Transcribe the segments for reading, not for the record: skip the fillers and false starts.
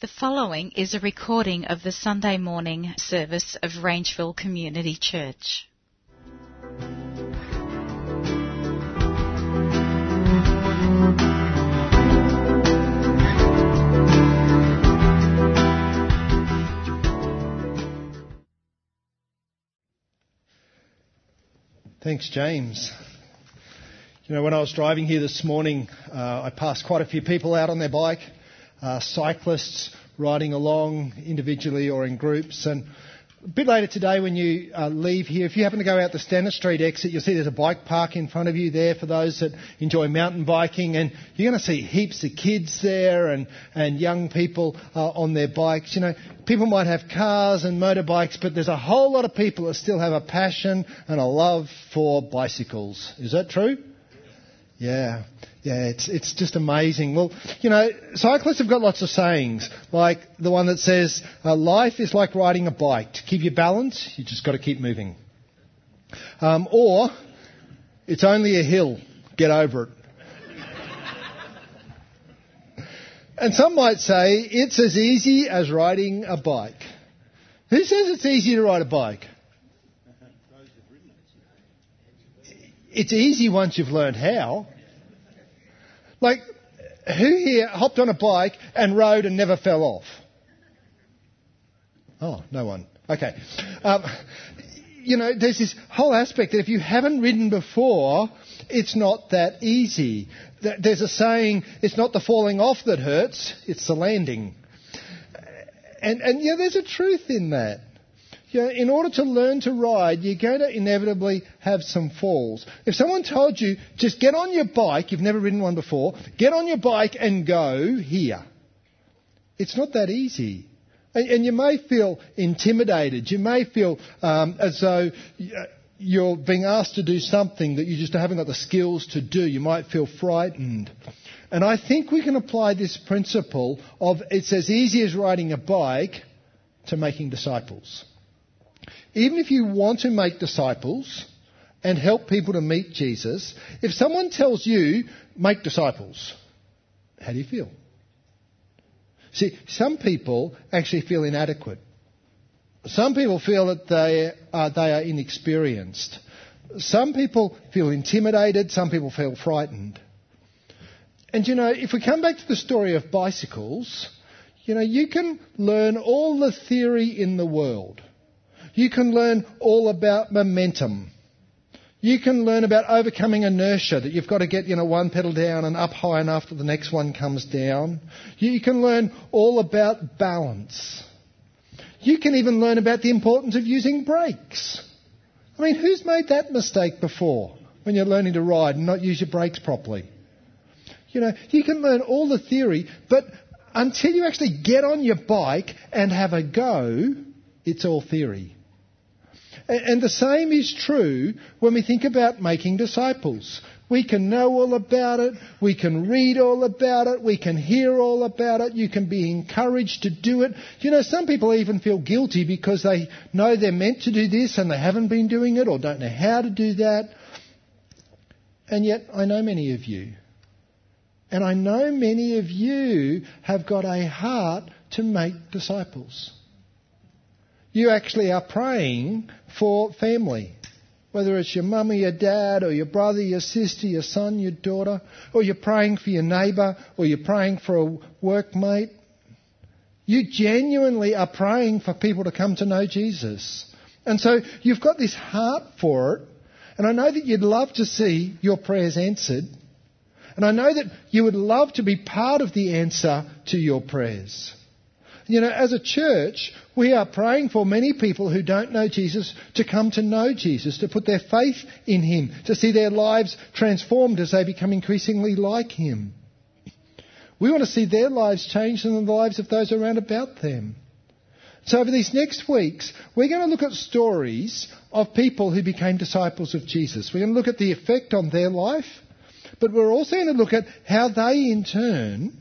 The following is a recording of the Sunday morning service of Rangeville Community Church. Thanks, James. You know, when I was driving here this morning, I passed quite a few people out on their bike, cyclists riding along individually or in groups. And a bit later today when you leave here, if you happen to go out the Stanner Street exit, you'll see there's a bike park in front of you there for those that enjoy mountain biking. And you're going to see heaps of kids there and young people on their bikes. You know, people might have cars and motorbikes, but there's a whole lot of people that still have a passion and a love for bicycles. Is that true? Yeah, it's just amazing. Well, you know, cyclists have got lots of sayings, like the one that says, life is like riding a bike. To keep your balance, you just got to keep moving. Or, it's only a hill, get over it. And some might say, it's as easy as riding a bike. Who says it's easy to ride a bike? It's easy once you've learned how. Like, who here hopped on a bike and rode and never fell off? Oh, no one. Okay. You know, there's this whole aspect that if you haven't ridden before, it's not that easy. There's a saying, it's not the falling off that hurts, it's the landing. And yeah, there's a truth in that. You know, in order to learn to ride, you're going to inevitably have some falls. If someone told you, just get on your bike, you've never ridden one before, get on your bike and go here. It's not that easy. And you may feel intimidated. You may feel as though you're being asked to do something that you just haven't got the skills to do. You might feel frightened. And I think we can apply this principle of it's as easy as riding a bike to making disciples. Even if you want to make disciples and help people to meet Jesus, if someone tells you, make disciples, how do you feel? See, some people actually feel inadequate. Some people feel that they are inexperienced. Some people feel intimidated. Some people feel frightened. And, you know, if we come back to the story of bicycles, you know, you can learn all the theory in the world. You can learn all about momentum. You can learn about overcoming inertia, that you've got to get, one pedal down and up high enough that the next one comes down. You can learn all about balance. You can even learn about the importance of using brakes. I mean, who's made that mistake before when you're learning to ride and not use your brakes properly? You know, you can learn all the theory, but until you actually get on your bike and have a go, it's all theory. And the same is true when we think about making disciples. We can know all about it. We can read all about it. We can hear all about it. You can be encouraged to do it. You know, some people even feel guilty because they know they're meant to do this and they haven't been doing it or don't know how to do that. And yet I know many of you. And I know many of you have got a heart to make disciples. You actually are praying for family, whether it's your mum or your dad or your brother, your sister, your son, your daughter, or you're praying for your neighbour or you're praying for a workmate. You genuinely are praying for people to come to know Jesus. And so you've got this heart for it, and I know that you'd love to see your prayers answered, and I know that you would love to be part of the answer to your prayers. You know, as a church, we are praying for many people who don't know Jesus to come to know Jesus, to put their faith in Him, to see their lives transformed as they become increasingly like Him. We want to see their lives changed and the lives of those around about them. So over these next weeks, we're going to look at stories of people who became disciples of Jesus. We're going to look at the effect on their life, but we're also going to look at how they in turn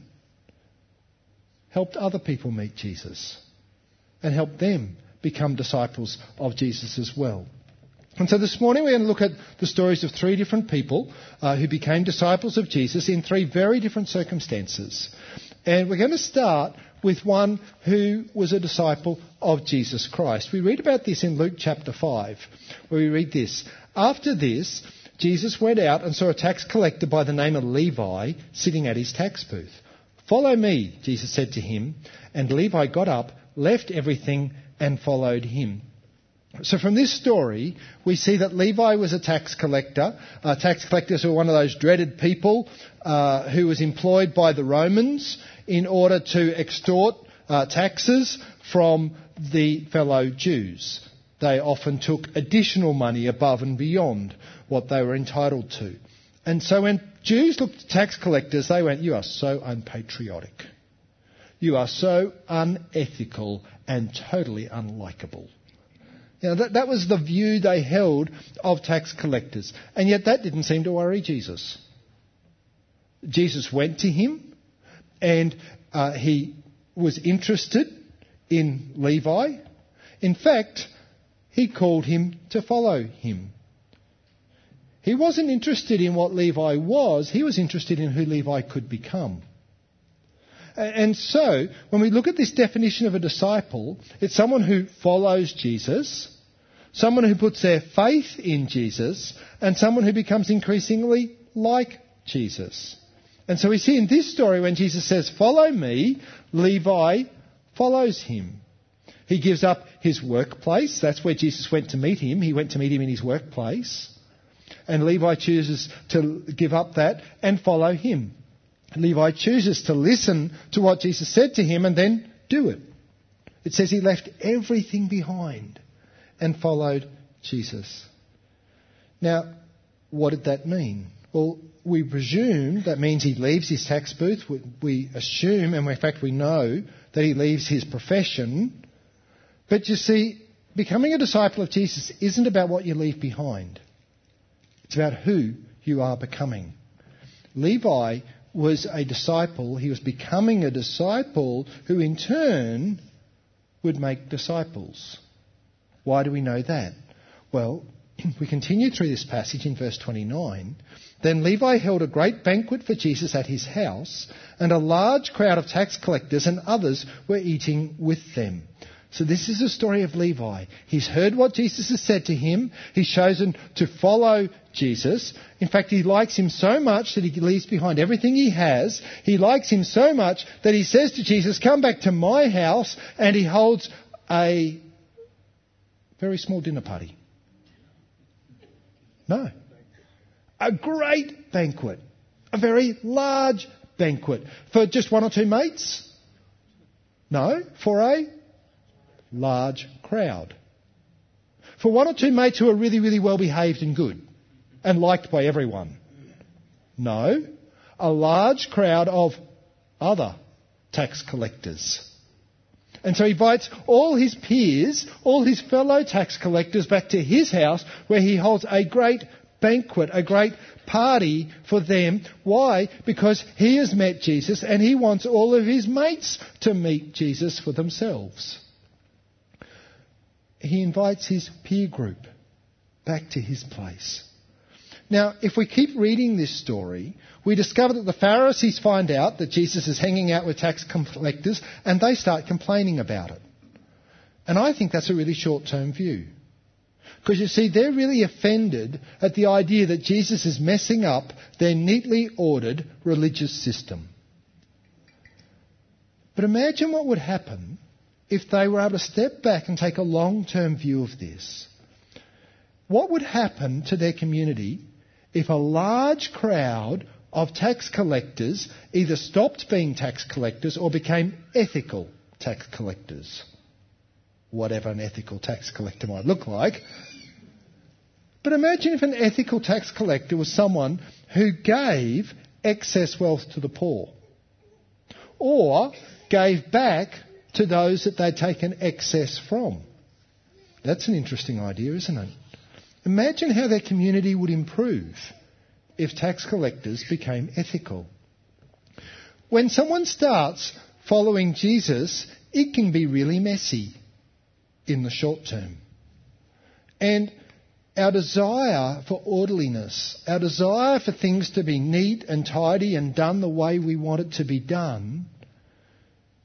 helped other people meet Jesus and helped them become disciples of Jesus as well. And so this morning we're going to look at the stories of three different people who became disciples of Jesus in three very different circumstances. And we're going to start with one who was a disciple of Jesus Christ. We read about this in Luke chapter 5, where we read this. After this, Jesus went out and saw a tax collector by the name of Levi sitting at his tax booth. "Follow me," Jesus said to him, and Levi got up, left everything and followed him. So from this story, we see that Levi was a tax collector. Tax collectors were one of those dreaded people who was employed by the Romans in order to extort taxes from the fellow Jews. They often took additional money above and beyond what they were entitled to. And so when Jews looked at tax collectors, they went, "You are so unpatriotic. You are so unethical and totally unlikable." You know, that was the view they held of tax collectors. And yet that didn't seem to worry Jesus. Jesus went to him and he was interested in Levi. In fact, he called him to follow him. He wasn't interested in what Levi was. He was interested in who Levi could become. And so, when we look at this definition of a disciple, it's someone who follows Jesus, someone who puts their faith in Jesus, and someone who becomes increasingly like Jesus. And so we see in this story when Jesus says, "Follow me," Levi follows him. He gives up his workplace. That's where Jesus went to meet him. He went to meet him in his workplace. And Levi chooses to give up that and follow him. Levi chooses to listen to what Jesus said to him and then do it. It says he left everything behind and followed Jesus. Now, what did that mean? Well, we presume that means he leaves his tax booth. We assume, and in fact we know, that he leaves his profession. But you see, becoming a disciple of Jesus isn't about what you leave behind. It's about who you are becoming. Levi was a disciple. He was becoming a disciple who in turn would make disciples. Why do we know that? Well, we continue through this passage in verse 29. Then Levi held a great banquet for Jesus at his house, and a large crowd of tax collectors and others were eating with them. So this is the story of Levi. He's heard what Jesus has said to him. He's chosen to follow Jesus. In fact, he likes him so much that he leaves behind everything he has. He likes him so much that he says to Jesus, "Come back to my house," and he holds a very small dinner party. No. A great banquet. A very large banquet. For just one or two mates? No. For a large crowd. For one or two mates who are really, really well behaved and good and liked by everyone. No. A large crowd of other tax collectors. And so he invites all his peers, all his fellow tax collectors back to his house where he holds a great banquet, a great party for them. Why? Because he has met Jesus and he wants all of his mates to meet Jesus for themselves. He invites his peer group back to his place. Now, if we keep reading this story, we discover that the Pharisees find out that Jesus is hanging out with tax collectors and they start complaining about it. And I think that's a really short-term view. Because you see, they're really offended at the idea that Jesus is messing up their neatly ordered religious system. But imagine what would happen if they were able to step back and take a long-term view of this. What would happen to their community if a large crowd of tax collectors either stopped being tax collectors or became ethical tax collectors? Whatever an ethical tax collector might look like. But imagine if an ethical tax collector was someone who gave excess wealth to the poor or gave back to those that they'd taken excess from. That's an interesting idea, isn't it? Imagine how their community would improve if tax collectors became ethical. When someone starts following Jesus, it can be really messy in the short term. And our desire for orderliness, our desire for things to be neat and tidy and done the way we want it to be done,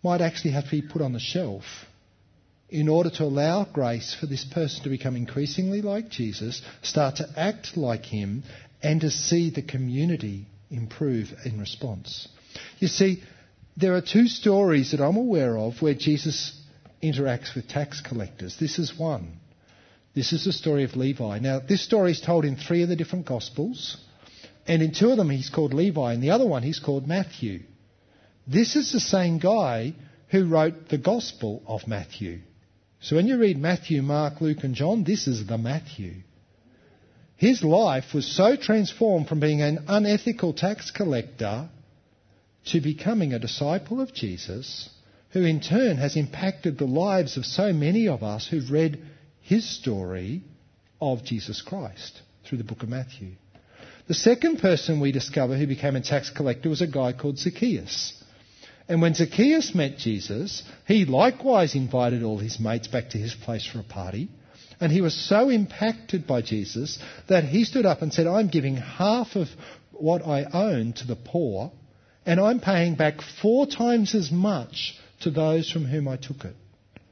might actually have to be put on the shelf in order to allow grace for this person to become increasingly like Jesus, start to act like him, and to see the community improve in response. You see, there are two stories that I'm aware of where Jesus interacts with tax collectors. This is one. This is the story of Levi. Now, this story is told in 3 of the different Gospels, and in 2 of them he's called Levi, and the other one he's called Matthew. This is the same guy who wrote the Gospel of Matthew. So when you read Matthew, Mark, Luke and John, this is the Matthew. His life was so transformed from being an unethical tax collector to becoming a disciple of Jesus, who in turn has impacted the lives of so many of us who've read his story of Jesus Christ through the book of Matthew. The second person we discover who became a tax collector was a guy called Zacchaeus. And when Zacchaeus met Jesus, he likewise invited all his mates back to his place for a party. And he was so impacted by Jesus that he stood up and said, I'm giving half of what I own to the poor, and I'm paying back 4 times as much to those from whom I took it.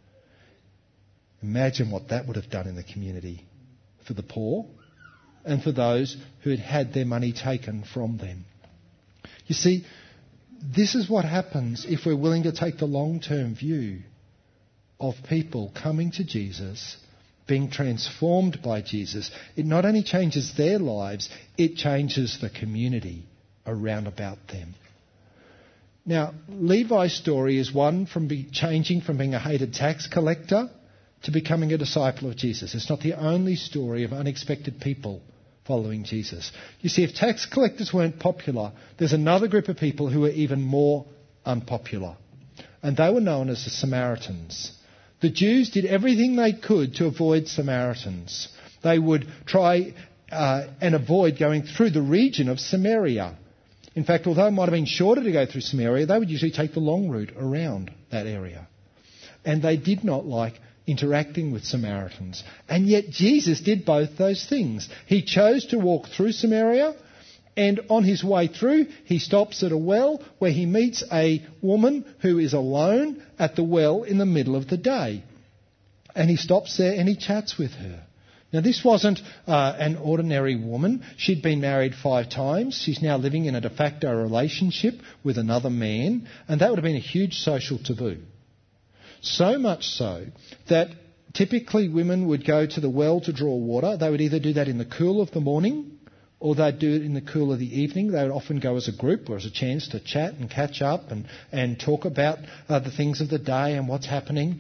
Imagine what that would have done in the community for the poor and for those who had had their money taken from them. You see, this is what happens if we're willing to take the long-term view of people coming to Jesus, being transformed by Jesus. It not only changes their lives, it changes the community around about them. Now, Levi's story is one from changing from being a hated tax collector to becoming a disciple of Jesus. It's not the only story of unexpected people following Jesus. You see, if tax collectors weren't popular, there's another group of people who were even more unpopular. And they were known as the Samaritans. The Jews did everything they could to avoid Samaritans. They would try and avoid going through the region of Samaria. In fact, although it might have been shorter to go through Samaria, they would usually take the long route around that area. And they did not like interacting with Samaritans. And yet Jesus did both those things. He chose to walk through Samaria, and on his way through, he stops at a well where he meets a woman who is alone at the well in the middle of the day. And he stops there and he chats with her. Now, this wasn't an ordinary woman. She'd been married 5 times. She's now living in a de facto relationship with another man, and that would have been a huge social taboo. So much so that typically women would go to the well to draw water. They would either do that in the cool of the morning or they'd do it in the cool of the evening. They would often go as a group or as a chance to chat and catch up and talk about the things of the day and what's happening.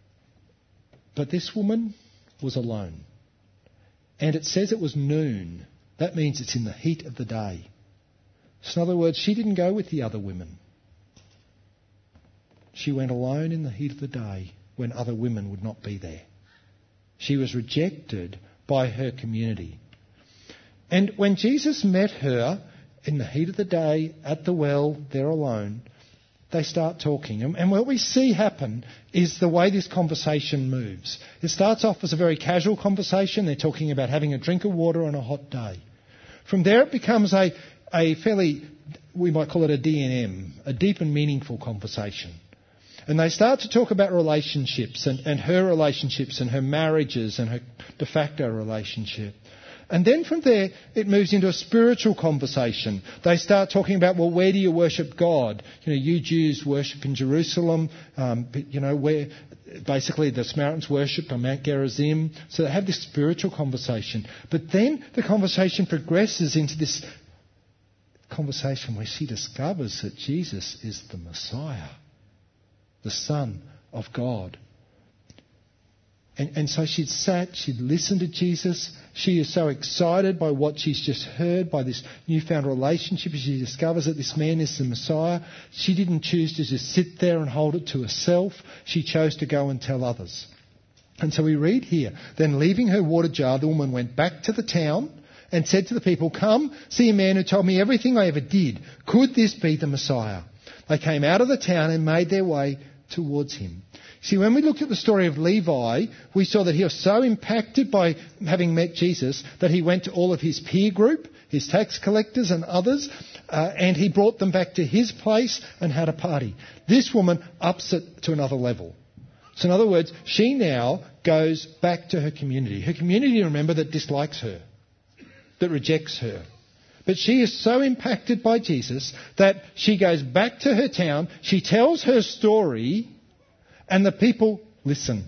But this woman was alone. And it says it was noon. That means it's in the heat of the day. So in other words, she didn't go with the other women. She went alone in the heat of the day when other women would not be there. She was rejected by her community. And when Jesus met her in the heat of the day at the well, there alone, they start talking. And what we see happen is the way this conversation moves. It starts off as a very casual conversation. They're talking about having a drink of water on a hot day. From there it becomes a fairly, we might call it a D&M, a deep and meaningful conversation. And they start to talk about relationships and her relationships and her marriages and her de facto relationship. And then from there, it moves into a spiritual conversation. They start talking about, well, where do you worship God? You Jews worship in Jerusalem, where basically the Samaritans worship on Mount Gerizim. So they have this spiritual conversation. But then the conversation progresses into this conversation where she discovers that Jesus is the Messiah, the Son of God. And so she'd listened to Jesus. She is so excited by what she's just heard, by this newfound relationship. She discovers that this man is the Messiah. She didn't choose to just sit there and hold it to herself. She chose to go and tell others. And so we read here, then leaving her water jar, the woman went back to the town and said to the people, "Come, see a man who told me everything I ever did. Could this be the Messiah?" They came out of the town and made their way towards him. See, when we looked at the story of Levi, we saw that he was so impacted by having met Jesus that he went to all of his peer group, his tax collectors and others, and he brought them back to his place and had a party. This woman ups it to another level. So in other words, she now goes back to her community. Her community, remember, that dislikes her, that rejects her. But she is so impacted by Jesus that she goes back to her town, she tells her story, and the people listen.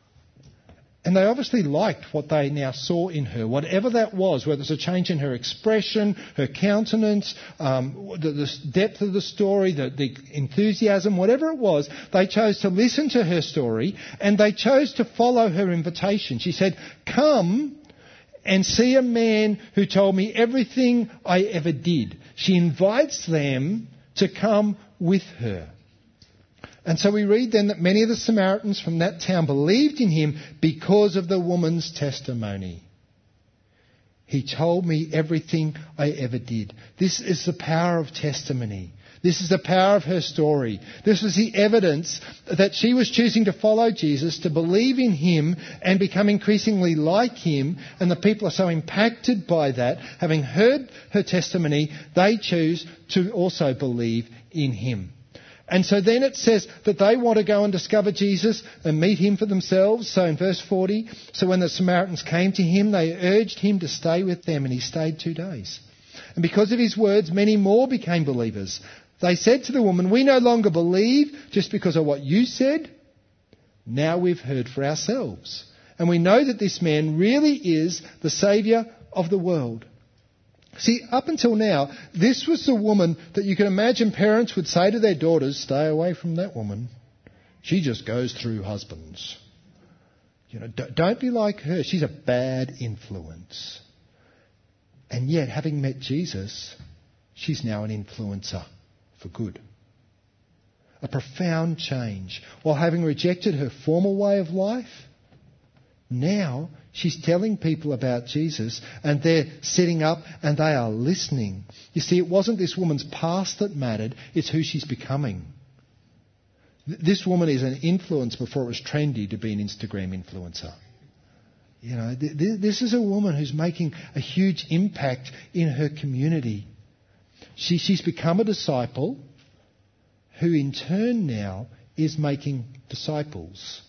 And they obviously liked what they now saw in her, whatever that was, whether it's a change in her expression, her countenance, the depth of the story, the enthusiasm, whatever it was. They chose to listen to her story and they chose to follow her invitation. She said, "Come and see a man who told me everything I ever did." She invites them to come with her. And so we read then that many of the Samaritans from that town believed in him because of the woman's testimony. He told me everything I ever did. This is the power of testimony. This is the power of her story. This was the evidence that she was choosing to follow Jesus, to believe in him and become increasingly like him. And the people are so impacted by that. Having heard her testimony, they choose to also believe in him. And so then it says that they want to go and discover Jesus and meet him for themselves. So in verse 40, so when the Samaritans came to him, they urged him to stay with them, and he stayed 2 days. And because of his words, many more became believers. They said to the woman, "We no longer believe just because of what you said. Now we've heard for ourselves. And we know that this man really is the Saviour of the world." See, up until now, this was the woman that you can imagine parents would say to their daughters, "Stay away from that woman. She just goes through husbands. Don't be like her. She's a bad influence." And yet, having met Jesus, she's now an influencer for good. A profound change. While having rejected her former way of life, now she's telling people about Jesus, and they're sitting up and they are listening. You see, it wasn't this woman's past that mattered, it's who she's becoming. This woman is an influence before it was trendy to be an Instagram influencer. This is a woman who's making a huge impact in her community. She's become a disciple who in turn now is making disciples.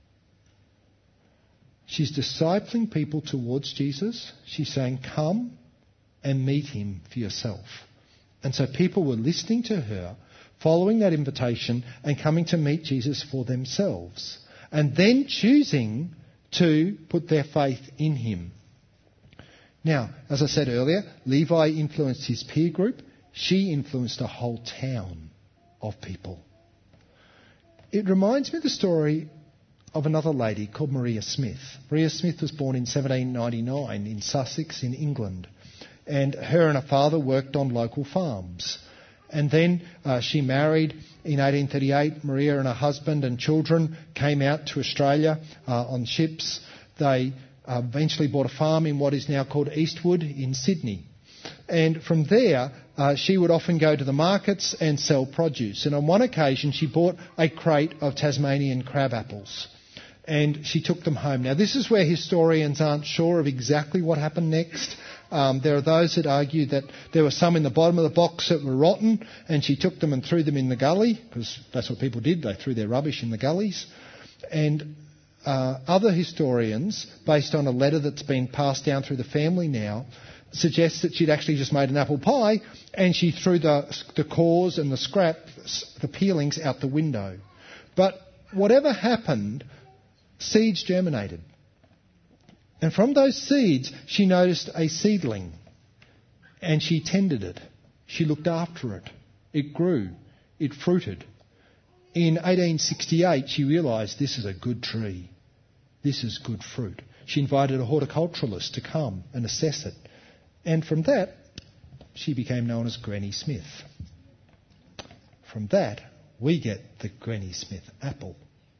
She's discipling people towards Jesus. She's saying, "Come and meet him for yourself." And so people were listening to her, following that invitation and coming to meet Jesus for themselves. And then choosing to put their faith in him. Now, as I said earlier, Levi influenced his peer group. She influenced a whole town of people. It reminds me of the story of another lady called Maria Smith. Maria Smith was born in 1799 in Sussex in England. And her and her father worked on local farms. And then she married in 1838. Maria and her husband and children came out to Australia on ships. They eventually bought a farm in what is now called Eastwood in Sydney. And from there, she would often go to the markets and sell produce. And on one occasion, she bought a crate of Tasmanian crab apples. And she took them home. Now, this is where historians aren't sure of exactly what happened next. There are those that argue that there were some in the bottom of the box that were rotten, and she took them and threw them in the gully, because that's what people did. They threw their rubbish in the gullies. And other historians, based on a letter that's been passed down through the family now, suggests that she'd actually just made an apple pie, and she threw the cores and the scraps, the peelings, out the window. But whatever happened, seeds germinated. And from those seeds, she noticed a seedling. And she tended it. She looked after it. It grew. It fruited. In 1868, she realised this is a good tree. This is good fruit. She invited a horticulturalist to come and assess it. And from that, she became known as Granny Smith. From that, we get the Granny Smith apple.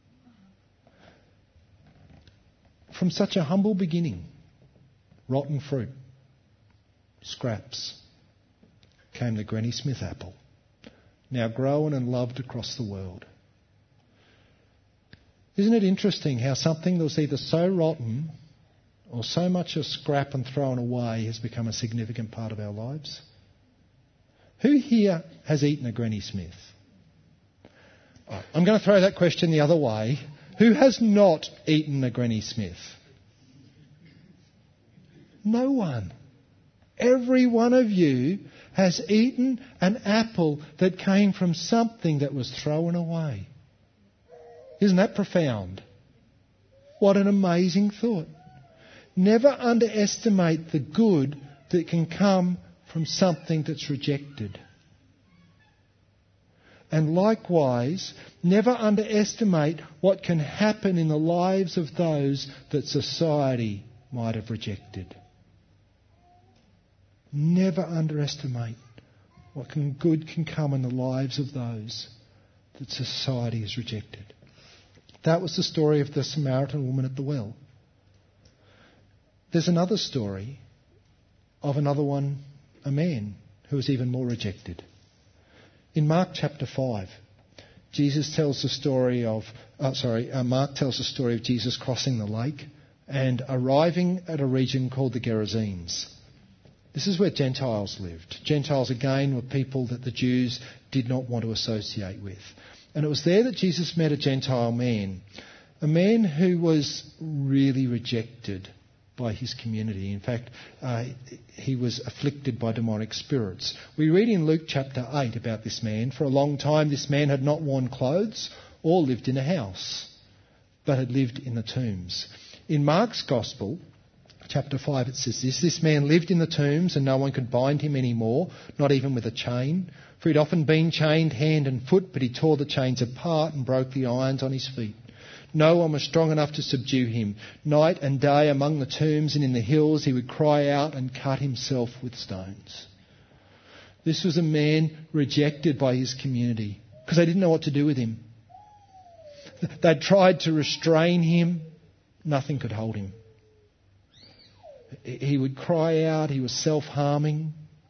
From such a humble beginning, rotten fruit, scraps, came the Granny Smith apple, now grown and loved across the world. Isn't it interesting how something that was either so rotten or so much a scrap and thrown away has become a significant part of our lives? Who here has eaten a Granny Smith? I'm going to throw that question the other way. Who has not eaten a Granny Smith? No one. Every one of you has eaten an apple that came from something that was thrown away. Isn't that profound? What an amazing thought. Never underestimate the good that can come from something that's rejected. And likewise, never underestimate what can happen in the lives of those that society might have rejected. Never underestimate what good can come in the lives of those that society has rejected. That was the story of the Samaritan woman at the well. There's another story of another one, a man who was even more rejected. In Mark chapter 5, Mark tells the story of Jesus crossing the lake and arriving at a region called the Gerasenes. This is where Gentiles lived. Gentiles, again, were people that the Jews did not want to associate with. And it was there that Jesus met a Gentile man, a man who was really rejected by his community. In fact, he was afflicted by demonic spirits. We read in Luke chapter 8 about this man. For a long time, this man had not worn clothes or lived in a house, but had lived in the tombs. In Mark's Gospel, chapter 5, it says this man lived in the tombs and no one could bind him anymore, not even with a chain. For he'd often been chained hand and foot, but he tore the chains apart and broke the irons on his feet. No one was strong enough to subdue him. Night and day among the tombs and in the hills he would cry out and cut himself with stones. This was a man rejected by his community because they didn't know what to do with him. They'd tried to restrain him. Nothing could hold him. He would cry out. He was self-harming.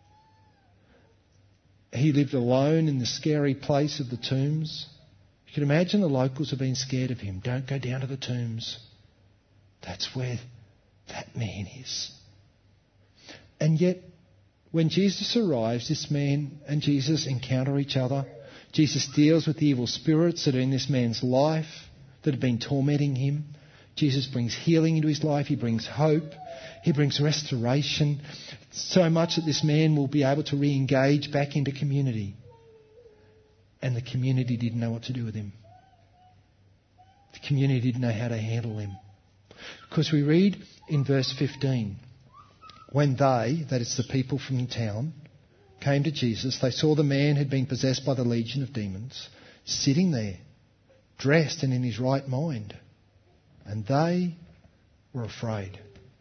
He lived alone in the scary place of the tombs. You can imagine the locals have been scared of him. Don't go down to the tombs. That's where that man is. And yet, when Jesus arrives, this man and Jesus encounter each other. Jesus deals with the evil spirits that are in this man's life, that have been tormenting him. Jesus brings healing into his life. He brings hope. He brings restoration. So much that this man will be able to re-engage back into community. And the community didn't know what to do with him. The community didn't know how to handle him. Because we read in verse 15, when they, that is the people from the town, came to Jesus, they saw the man who'd been possessed by the legion of demons, sitting there, dressed and in his right mind. And they were afraid.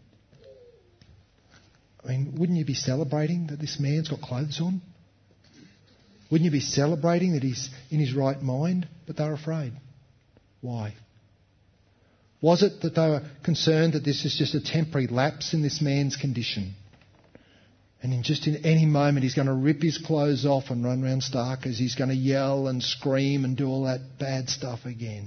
I mean, wouldn't you be celebrating that this man's got clothes on? Wouldn't you be celebrating that he's in his right mind? But they were afraid. Why? Was it that they were concerned that this is just a temporary lapse in this man's condition? And in any moment he's going to rip his clothes off and run around stark as he's going to yell and scream and do all that bad stuff again?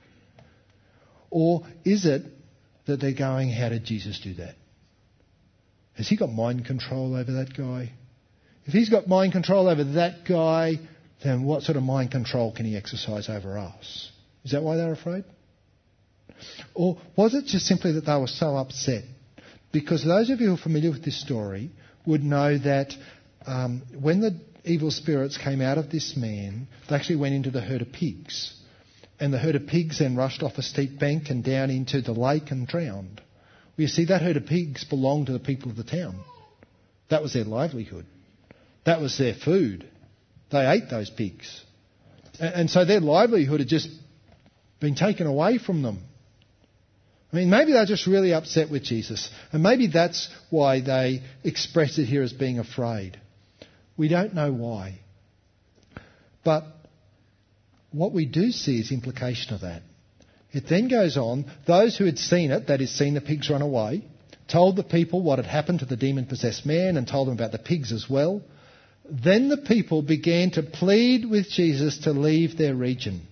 Or is it that they're going, how did Jesus do that? Has he got mind control over that guy? If he's got mind control over that guy, then what sort of mind control can he exercise over us? Is that why they're afraid? Or was it just simply that they were so upset? Because those of you who are familiar with this story would know that when the evil spirits came out of this man, they actually went into the herd of pigs. And the herd of pigs then rushed off a steep bank and down into the lake and drowned. Well, you see, that herd of pigs belonged to the people of the town. That was their livelihood. That was their food. They ate those pigs. And so their livelihood had just been taken away from them. I mean, maybe they're just really upset with Jesus. And maybe that's why they express it here as being afraid. We don't know why. But what we do see is implication of that. It then goes on, those who had seen it, that is, seen the pigs run away, told the people what had happened to the demon-possessed man and told them about the pigs as well. Then the people began to plead with Jesus to leave their region.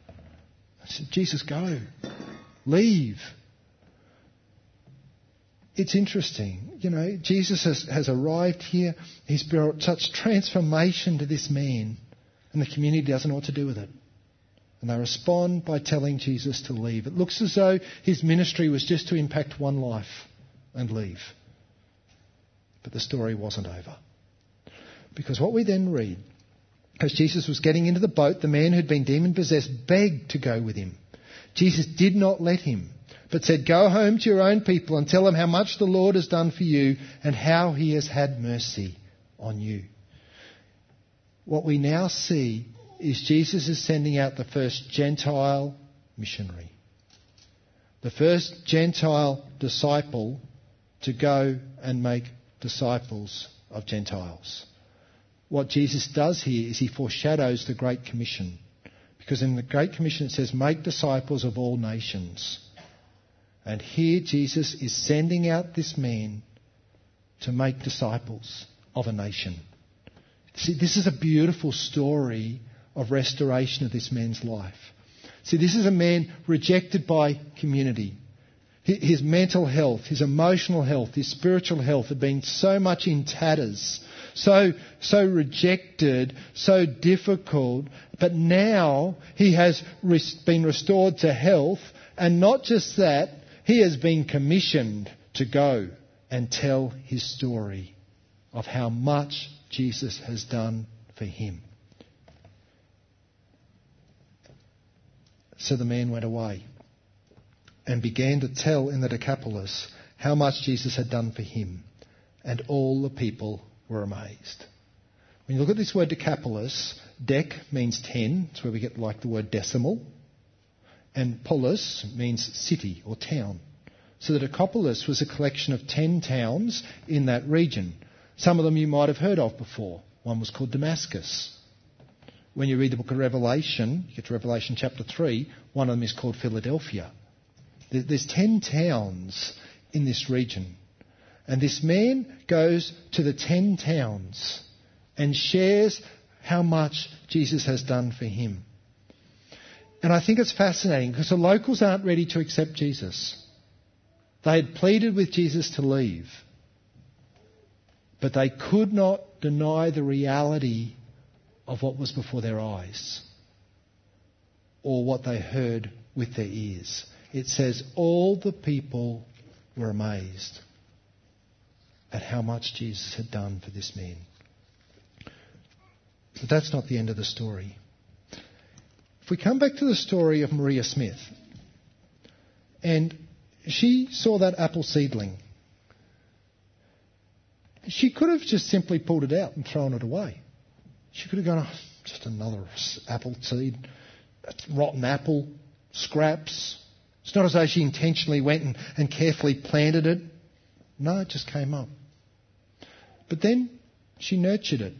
I said, Jesus, go. Leave. it's interesting. Jesus has arrived here. He's brought such transformation to this man, and the community doesn't know what to do with it. And they respond by telling Jesus to leave. It looks as though his ministry was just to impact one life and leave. But the story wasn't over. Because what we then read, as Jesus was getting into the boat, the man who'd been demon-possessed begged to go with him. Jesus did not let him, but said, "Go home to your own people and tell them how much the Lord has done for you and how he has had mercy on you." What we now see is Jesus is sending out the first Gentile missionary, the first Gentile disciple to go and make disciples of Gentiles. What Jesus does here is he foreshadows the Great Commission. Because in the Great Commission it says, "Make disciples of all nations." And here Jesus is sending out this man to make disciples of a nation. See, this is a beautiful story of restoration of this man's life. See, this is a man rejected by community. His mental health, his emotional health, his spiritual health had been so much in tatters, so rejected, so difficult. But now he has been restored to health, and not just that, he has been commissioned to go and tell his story of how much Jesus has done for him. So the man went away and began to tell in the Decapolis how much Jesus had done for him, and all the people were amazed. When you look at this word Decapolis, dec means 10, it's where we get like the word decimal, and polis means city or town. So the Decapolis was a collection of 10 towns in that region. Some of them you might have heard of before. One was called Damascus. When you read the book of Revelation, you get to Revelation chapter 3, one of them is called Philadelphia. There's 10 towns in this region. And this man goes to the 10 towns and shares how much Jesus has done for him. And I think it's fascinating because the locals aren't ready to accept Jesus. They had pleaded with Jesus to leave, but they could not deny the reality of what was before their eyes or what they heard with their ears. It says all the people were amazed at how much Jesus had done for this man. But that's not the end of the story. If we come back to the story of Maria Smith, and she saw that apple seedling, she could have just simply pulled it out and thrown it away. She could have gone, "Oh, just another apple seed, rotten apple, scraps." It's not as though she intentionally went and carefully planted it. No, it just came up. But then she nurtured it.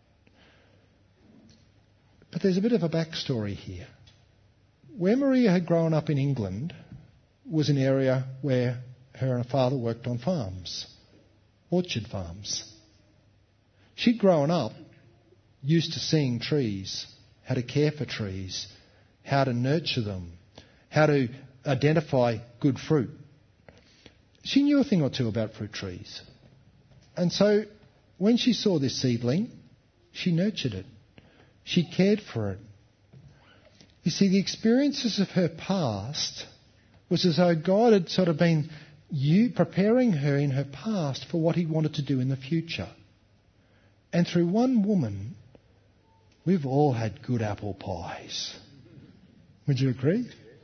But there's a bit of a backstory here. Where Maria had grown up in England was an area where her and her father worked on farms, orchard farms. She'd grown up used to seeing trees, how to care for trees, how to nurture them, how to identify good fruit. She knew a thing or two about fruit trees. And so when she saw this seedling, she nurtured it. She cared for it. You see, the experiences of her past was as though God had sort of been preparing her in her past for what he wanted to do in the future. And through one woman, we've all had good apple pies. Would you agree?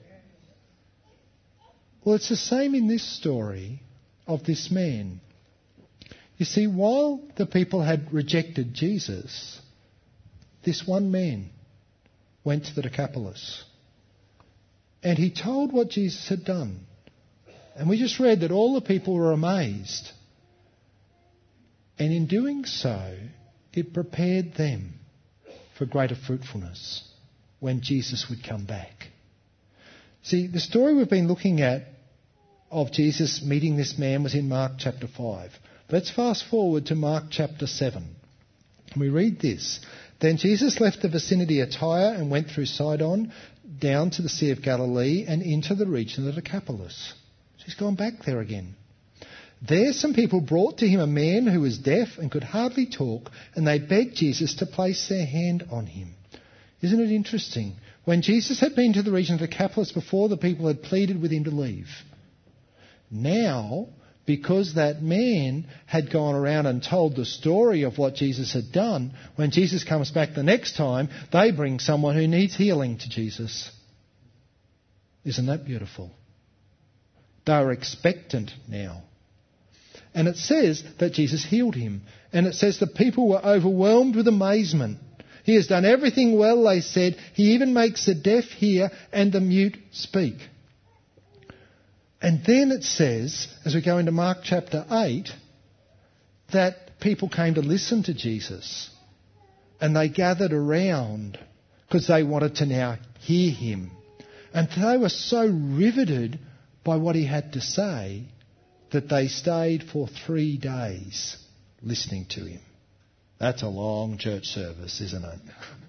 Well, it's the same in this story of this man. You see, while the people had rejected Jesus, this one man went to the Decapolis and he told what Jesus had done. And we just read that all the people were amazed. And in doing so, it prepared them for greater fruitfulness when Jesus would come back. See, the story we've been looking at of Jesus meeting this man was in Mark chapter 5. Let's fast forward to Mark chapter 7. We read this. Then Jesus left the vicinity of Tyre and went through Sidon down to the Sea of Galilee and into the region of the Decapolis. So he's gone back there again. There some people brought to him a man who was deaf and could hardly talk, and they begged Jesus to place their hand on him. Isn't it interesting? When Jesus had been to the region of Decapolis before, the people had pleaded with him to leave. Now, because that man had gone around and told the story of what Jesus had done, when Jesus comes back the next time, they bring someone who needs healing to Jesus. Isn't that beautiful? They're expectant now. And it says that Jesus healed him. And it says the people were overwhelmed with amazement. He has done everything well, they said. He even makes the deaf hear and the mute speak. And then it says, as we go into Mark chapter 8, that people came to listen to Jesus. And they gathered around because they wanted to now hear him. And they were so riveted by what he had to say that they stayed for 3 days listening to him. That's a long church service, isn't it?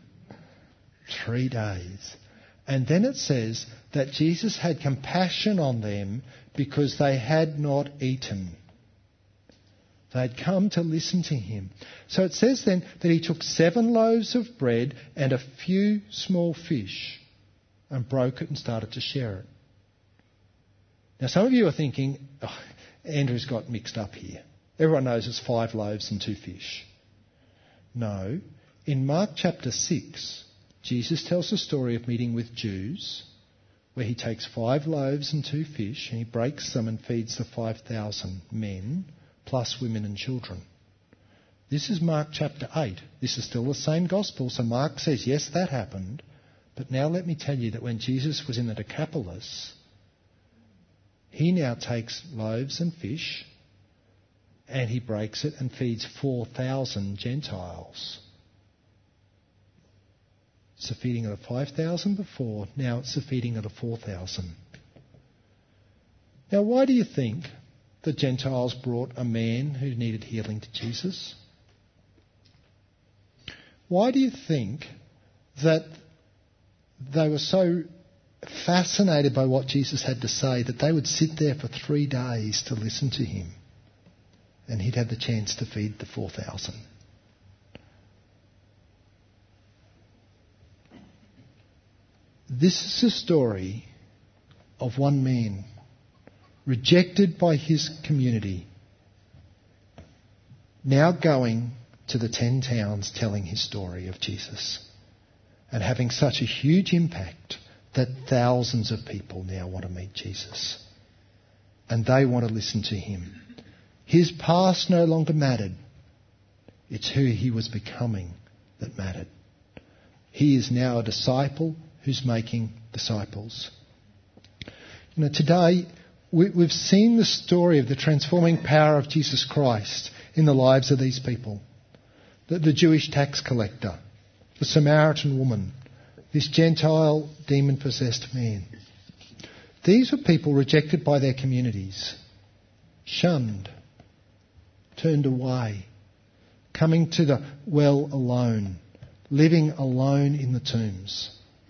3 days. And then it says that Jesus had compassion on them because they had not eaten. They had come to listen to him. So it says then that he took 7 loaves of bread and a few small fish and broke it and started to share it. Now some of you are thinking, oh, Andrew's got mixed up here. Everyone knows it's 5 loaves and 2 fish. No. In Mark chapter 6, Jesus tells the story of meeting with Jews where he takes 5 loaves and 2 fish and he breaks them and feeds the 5,000 men plus women and children. This is Mark chapter 8. This is still the same gospel. So Mark says, yes, that happened. But now let me tell you that when Jesus was in the Decapolis, he now takes loaves and fish and he breaks it and feeds 4,000 Gentiles. It's the feeding of the 5,000 before, now it's the feeding of the 4,000. Now why do you think the Gentiles brought a man who needed healing to Jesus? Why do you think that they were so fascinated by what Jesus had to say that they would sit there for 3 days to listen to him? And he'd have the chance to feed the 4,000. This is a story of one man rejected by his community, now going to the 10 towns telling his story of Jesus and having such a huge impact that thousands of people now want to meet Jesus and they want to listen to him. His past no longer mattered. It's who he was becoming that mattered. He is now a disciple who's making disciples. You know, today we've seen the story of the transforming power of Jesus Christ in the lives of these people. The Jewish tax collector, the Samaritan woman, this Gentile demon-possessed man. These were people rejected by their communities, shunned, turned away, coming to the well alone, living alone in the tombs.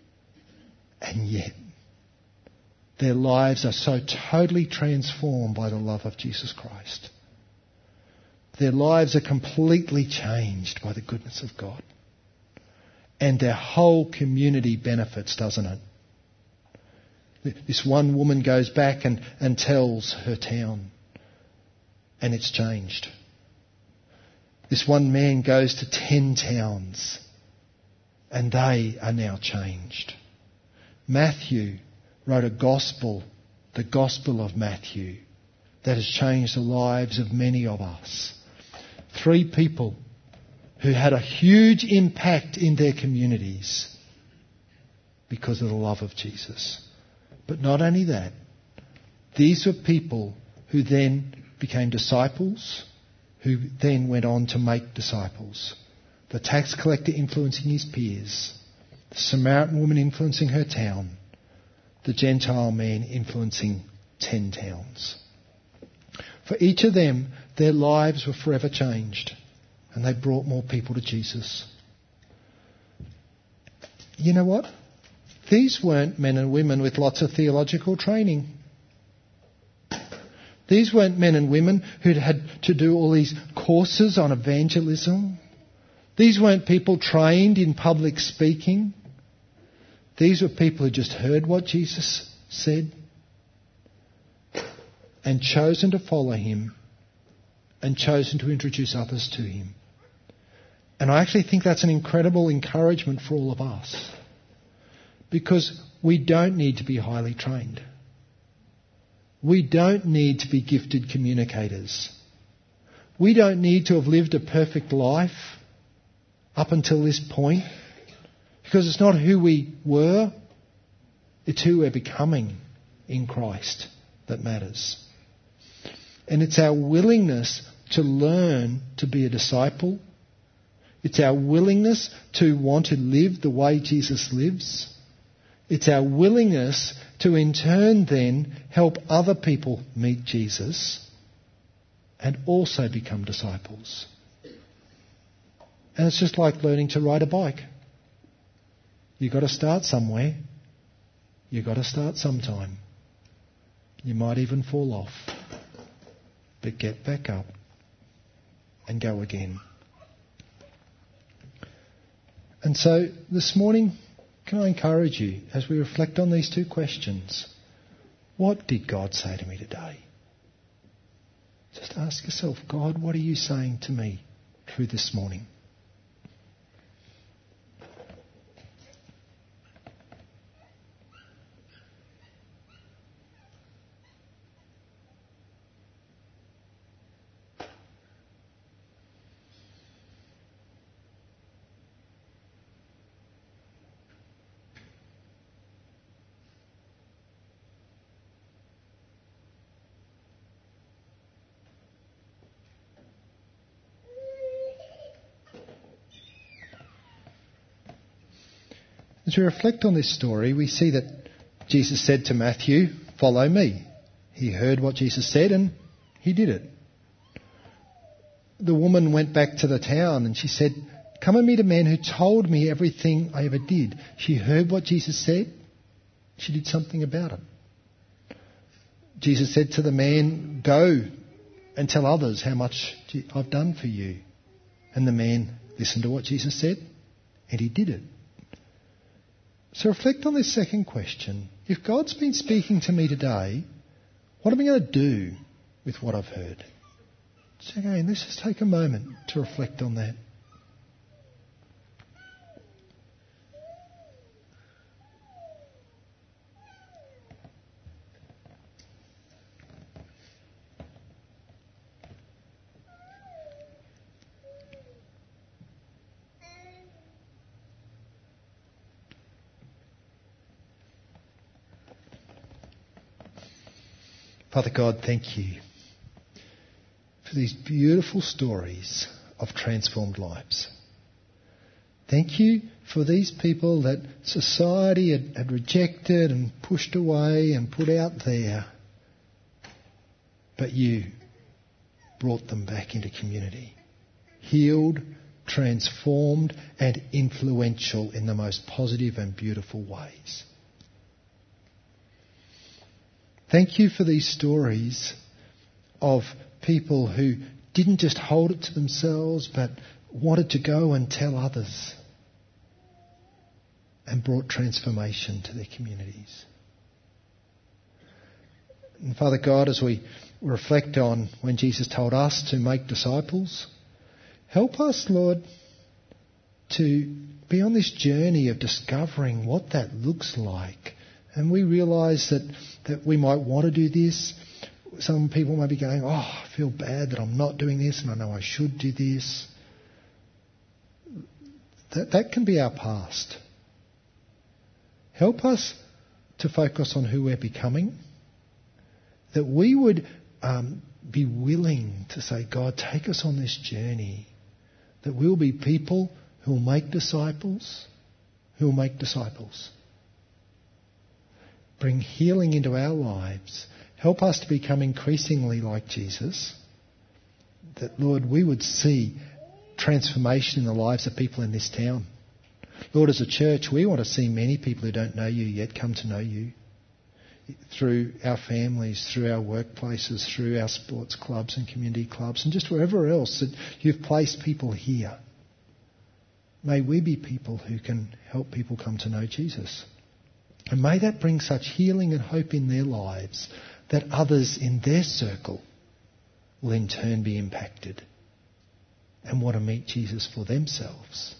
And yet, their lives are so totally transformed by the love of Jesus Christ. Their lives are completely changed by the goodness of God. And their whole community benefits, doesn't it? This one woman goes back and tells her town, and it's changed. This one man goes to 10 towns, and they are now changed. Matthew wrote a gospel, the Gospel of Matthew, that has changed the lives of many of us. 3 people who had a huge impact in their communities because of the love of Jesus. But not only that, these were people who then became disciples, who then went on to make disciples. The tax collector influencing his peers, the Samaritan woman influencing her town, the Gentile man influencing 10 towns. For each of them, their lives were forever changed, and they brought more people to Jesus. You know what? These weren't men and women with lots of theological training. These weren't men and women who'd had to do all these courses on evangelism. These weren't people trained in public speaking. These were people who just heard what Jesus said and chosen to follow him and chosen to introduce others to him. And I actually think that's an incredible encouragement for all of us, because we don't need to be highly trained. We don't need to be gifted communicators. We don't need to have lived a perfect life up until this point, because it's not who we were, it's who we're becoming in Christ that matters. And it's our willingness to learn to be a disciple. It's our willingness to want to live the way Jesus lives. It's our willingness to in turn then help other people meet Jesus and also become disciples. And it's just like learning to ride a bike. You've got to start somewhere. You've got to start sometime. You might even fall off. But get back up and go again. And so this morning, can I encourage you, as we reflect on these two questions, what did God say to me today? Just ask yourself, God, what are you saying to me through this morning? As we reflect on this story, we see that Jesus said to Matthew, "Follow me." He heard what Jesus said and he did it. The woman went back to the town and she said, "Come and meet a man who told me everything I ever did." She heard what Jesus said. She did something about it. Jesus said to the man, "Go and tell others how much I've done for you." And the man listened to what Jesus said and he did it. So reflect on this second question. If God's been speaking to me today, what am I going to do with what I've heard? So again, let's just take a moment to reflect on that. Father God, thank you for these beautiful stories of transformed lives. Thank you for these people that society had rejected and pushed away and put out there, but you brought them back into community, healed, transformed and influential in the most positive and beautiful ways. Thank you for these stories of people who didn't just hold it to themselves but wanted to go and tell others and brought transformation to their communities. And Father God, as we reflect on when Jesus told us to make disciples, help us, Lord, to be on this journey of discovering what that looks like. And we realise that we might want to do this. Some people may be going, "Oh, I feel bad that I'm not doing this and I know I should do this." That can be our past. Help us to focus on who we're becoming. That we would be willing to say, "God, take us on this journey." That we'll be people who will make disciples, who will make disciples. Bring healing into our lives. Help us to become increasingly like Jesus. That, Lord, we would see transformation in the lives of people in this town. Lord, as a church, we want to see many people who don't know you yet come to know you. through our families, through our workplaces, through our sports clubs and community clubs, and just wherever else that you've placed people here. May we be people who can help people come to know Jesus. And may that bring such healing and hope in their lives that others in their circle will in turn be impacted and want to meet Jesus for themselves.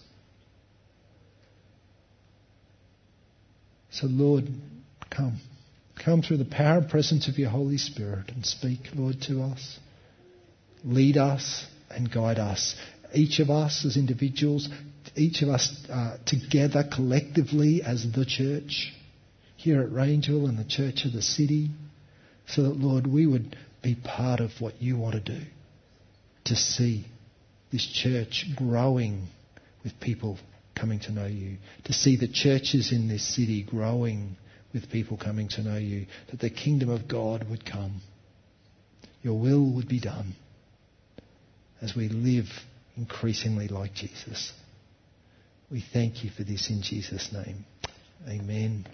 So Lord, come. Come through the power and presence of your Holy Spirit and speak, Lord, to us. Lead us and guide us. Each of us as individuals, each of us together collectively as the church here at Rangeville and the church of the city, so that, Lord, we would be part of what you want to do, to see this church growing with people coming to know you, to see the churches in this city growing with people coming to know you, that the kingdom of God would come. Your will would be done as we live increasingly like Jesus. We thank you for this in Jesus' name. Amen.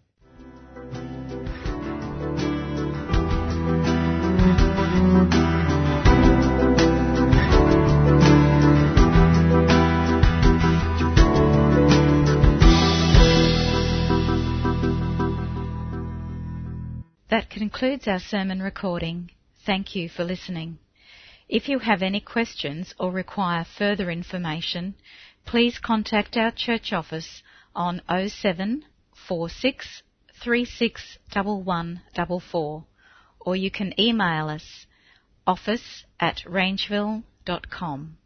That concludes our sermon recording. Thank you for listening. If you have any questions or require further information, please contact our church office on 07 46 36 1144, or you can email us office@rangeville.com.